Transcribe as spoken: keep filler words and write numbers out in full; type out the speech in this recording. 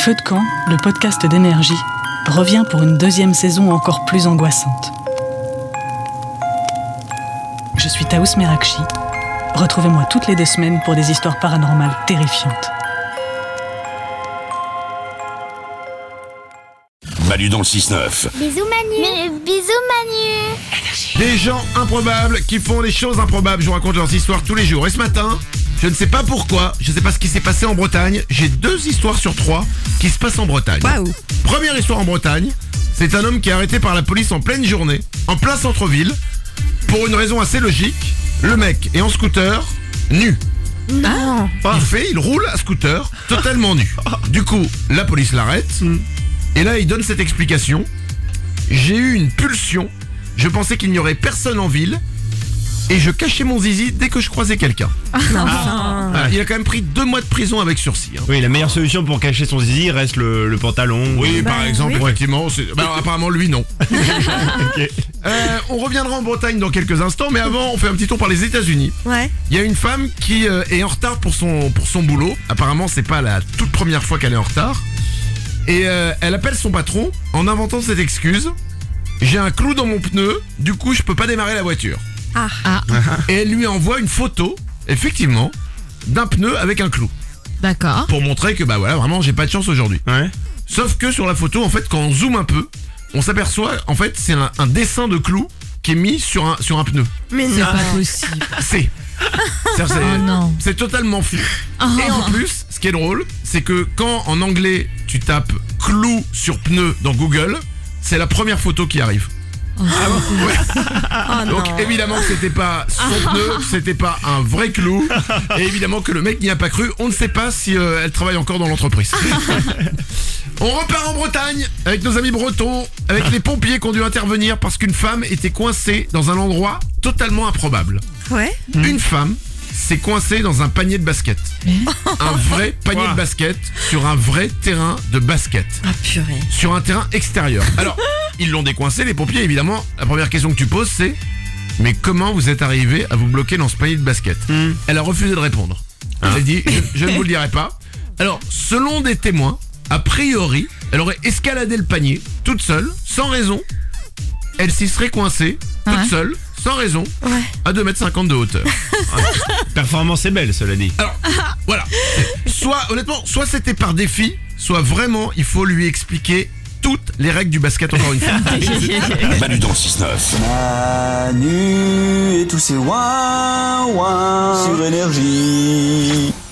Feu de camp, le podcast d'énergie, revient pour une deuxième saison encore plus angoissante. Je suis Taous Merakchi. Retrouvez-moi toutes les deux semaines pour des histoires paranormales terrifiantes. Manu dans le six neuf. Bisous Manu. Mais, bisous Manu. Des gens improbables qui font des choses improbables. Je vous raconte leurs histoires tous les jours. Et ce matin, je ne sais pas pourquoi, je ne sais pas ce qui s'est passé en Bretagne. J'ai deux histoires sur trois qui se passent en Bretagne. Waouh. Première histoire en Bretagne, c'est un homme qui est arrêté par la police en pleine journée, en plein centre-ville, pour une raison assez logique. Le mec est en scooter, nu. Non. Il fait, il roule à scooter, totalement nu. Du coup, la police l'arrête. Et là, il donne cette explication. J'ai eu une pulsion. Je pensais qu'il n'y aurait personne en ville. Et je cachais mon zizi dès que je croisais quelqu'un. Enfin. Voilà, il a quand même pris deux mois de prison avec sursis. Hein. Oui, la meilleure solution pour cacher son zizi reste le, le pantalon. Oui, Bah, par exemple, oui. effectivement. c'est- bah, alors, apparemment, lui, non. Ok. Euh, on reviendra en Bretagne dans quelques instants. Mais avant, on fait un petit tour par les États-Unis. Ouais. Il y a une femme qui euh, est en retard pour son, pour son boulot. Apparemment, c'est pas la toute première fois qu'elle est en retard. Et euh, elle appelle son patron en inventant cette excuse. J'ai un clou dans mon pneu, du coup je peux pas démarrer la voiture. Ah. Et elle lui envoie une photo, effectivement, d'un pneu avec un clou. D'accord. Pour montrer que bah voilà, vraiment j'ai pas de chance aujourd'hui. Ouais. Sauf que sur la photo, en fait, quand on zoome un peu, on s'aperçoit, en fait, c'est un, un dessin de clou qui est mis sur un, sur un pneu. Mais C'est non. pas possible. C'est. C'est-à-dire, c'est- Oh non. c'est totalement fou. Oh. Et en plus, ce qui est drôle, c'est que quand en anglais tu tapes clou sur pneu dans Google, c'est la première photo qui arrive. Oh Donc non. évidemment que c'était pas son pneu, que c'était pas un vrai clou, et évidemment que le mec n'y a pas cru. On ne sait pas si euh, elle travaille encore dans l'entreprise. On repart en Bretagne avec nos amis bretons, avec les pompiers qui ont dû intervenir parce qu'une femme était coincée dans un endroit totalement improbable. Ouais. Une femme s'est coincée dans un panier de basket. Un vrai panier Wow. de basket sur un vrai terrain de basket. Ah purée. Sur un terrain extérieur. Alors, ils l'ont décoincé, les pompiers, évidemment. La première question que tu poses, c'est mais comment vous êtes arrivé à vous bloquer dans ce panier de basket? Elle a refusé de répondre. Elle a dit je, je ne vous le dirai pas. Alors, selon des témoins, a priori, elle aurait escaladé le panier toute seule, sans raison. Elle s'y serait coincée toute Ouais. seule, sans raison, Ouais. à deux mètres cinquante de hauteur. Performance est belle, cela dit. Alors, voilà. Soit, honnêtement, soit c'était par défi, soit vraiment, il faut lui expliquer toutes les règles du basket encore une fois. Manu dans le six neuf. Manu et tous ses ouin ouin sur énergie.